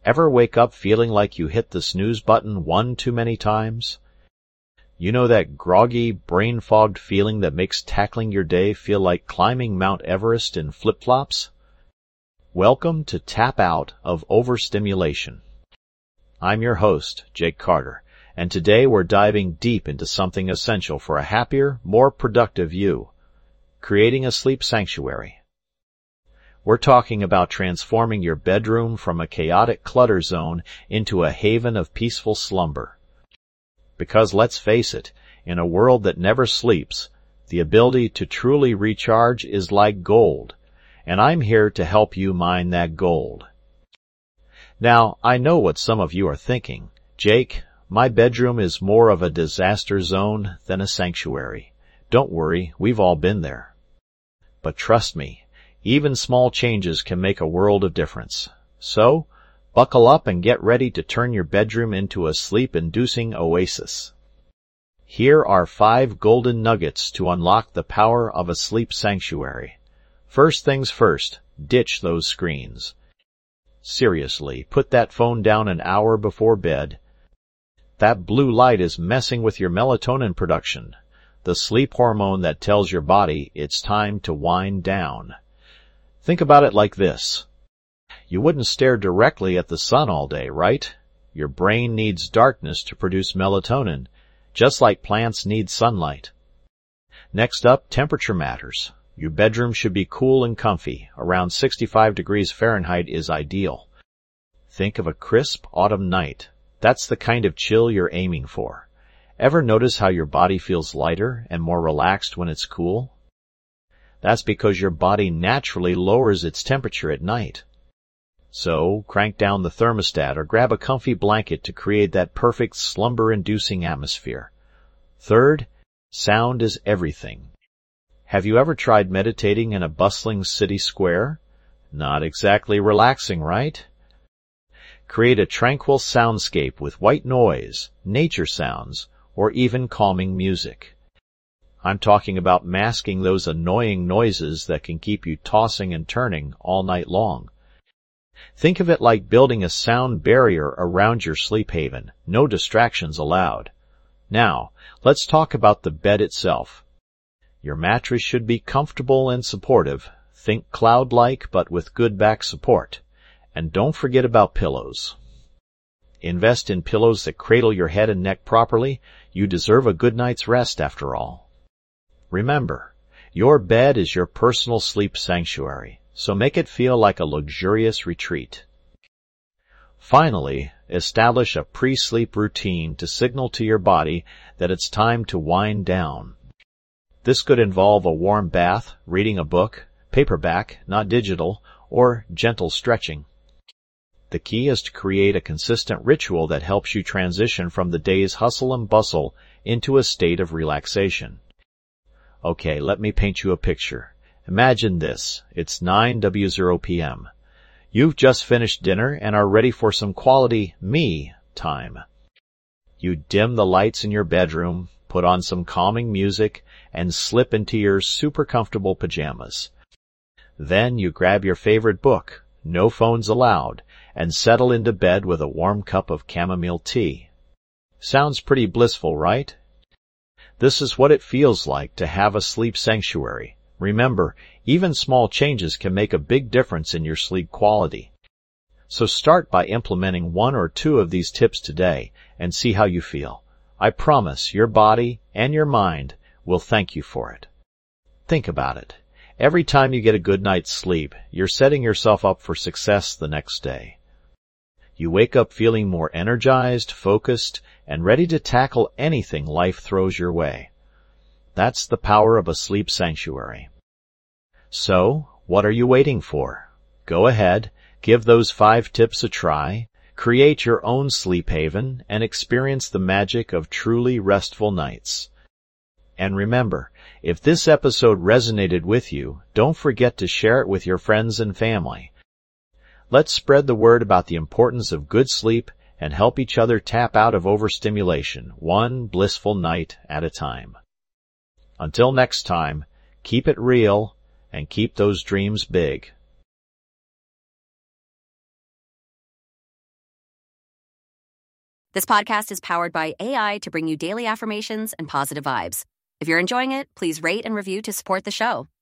Ever wake up feeling like you hit the snooze button one too many times? You know that groggy, brain-fogged feeling that makes tackling your day feel like climbing Mount Everest in flip-flops? Welcome to Tap Out of Overstimulation. I'm your host, Jake Carter, and today we're diving deep into something essential for a happier, more productive you: creating a sleep sanctuary. We're talking about transforming your bedroom from a chaotic clutter zone into a haven of peaceful slumber. Because let's face it, in a world that never sleeps, the ability to truly recharge is like gold, and I'm here to help you mine that gold. Now, I know what some of you are thinking. Jake, my bedroom is more of a disaster zone than a sanctuary. Don't worry, we've all been there. But trust me, even small changes can make a world of difference. So, buckle up and get ready to turn your bedroom into a sleep-inducing oasis. Here are 5 golden nuggets to unlock the power of a sleep sanctuary. First things first, ditch those screens. Seriously, put that phone down an hour before bed. That blue light is messing with your melatonin production, the sleep hormone that tells your body it's time to wind down. Think about it like this. You wouldn't stare directly at the sun all day, right? Your brain needs darkness to produce melatonin, just like plants need sunlight. Next up, temperature matters. Your bedroom should be cool and comfy. Around 65 degrees Fahrenheit is ideal. Think of a crisp autumn night. That's the kind of chill you're aiming for. Ever notice how your body feels lighter and more relaxed when it's cool? That's because your body naturally lowers its temperature at night. So, crank down the thermostat or grab a comfy blanket to create that perfect slumber-inducing atmosphere. Third, sound is everything. Have you ever tried meditating in a bustling city square? Not exactly relaxing, right? Create a tranquil soundscape with white noise, nature sounds, or even calming music. I'm talking about masking those annoying noises that can keep you tossing and turning all night long. Think of it like building a sound barrier around your sleep haven. No distractions allowed. Now, let's talk about the bed itself. Your mattress should be comfortable and supportive. Think cloud-like, but with good back support. And don't forget about pillows. Invest in pillows that cradle your head and neck properly. You deserve a good night's rest after all. Remember, your bed is your personal sleep sanctuary, so make it feel like a luxurious retreat. Finally, establish a pre-sleep routine to signal to your body that it's time to wind down. This could involve a warm bath, reading a book, paperback, not digital, or gentle stretching. The key is to create a consistent ritual that helps you transition from the day's hustle and bustle into a state of relaxation. Okay, let me paint you a picture. Imagine this. It's 9:00 p.m. You've just finished dinner and are ready for some quality me time. You dim the lights in your bedroom, put on some calming music, and slip into your super comfortable pajamas. Then you grab your favorite book, no phones allowed, and settle into bed with a warm cup of chamomile tea. Sounds pretty blissful, right? This is what it feels like to have a sleep sanctuary. Remember, even small changes can make a big difference in your sleep quality. So start by implementing 1 or 2 of these tips today and see how you feel. I promise your body and your mind will thank you for it. Think about it. Every time you get a good night's sleep, you're setting yourself up for success the next day. You wake up feeling more energized, focused, and ready to tackle anything life throws your way. That's the power of a sleep sanctuary. So, what are you waiting for? Go ahead, give those 5 tips a try, create your own sleep haven, and experience the magic of truly restful nights. And remember, if this episode resonated with you, don't forget to share it with your friends and family. Let's spread the word about the importance of good sleep and help each other tap out of overstimulation, one blissful night at a time. Until next time, keep it real and keep those dreams big. This podcast is powered by AI to bring you daily affirmations and positive vibes. If you're enjoying it, please rate and review to support the show.